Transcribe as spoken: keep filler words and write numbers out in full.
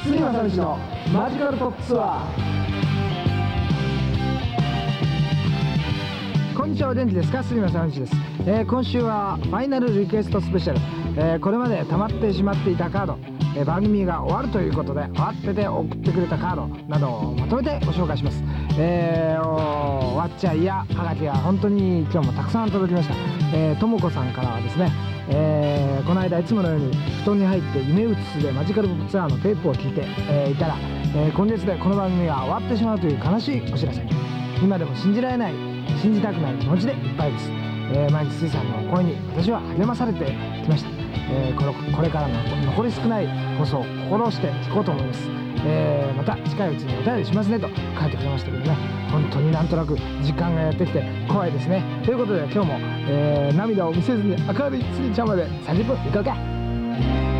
杉正道のマジカルトップツアー。こんにちは、お元気ですか？杉正道です。えー、今週はファイナルリクエストスペシャル、えー、これまで溜まってしまっていたカード、えー、番組が終わるということで慌てて送ってくれたカードなどをまとめてご紹介します。えー、おわっちゃいやはがきが本当に今日もたくさん届きました。えー、ともこさんからはですね、えー、この間いつものように布団に入って夢うつつでマジカルポップツアーのテープを聞いて、えー、いたら、えー、今月でこの番組が終わってしまうという悲しいお知らせ。今でも信じられない、信じたくない気持ちでいっぱいです。えー、毎日水さんの声に私は励まされてきました。えー、このこれからの残り少ない放送を心して聞こうと思います。えー、また近いうちにお便りしますねと書いてくれましたけどね、本当になんとなく時間がやってきて怖いですね。ということで今日も、えー、涙を見せずに明るい杉ちゃんまでさんじゅっぷんいこうか。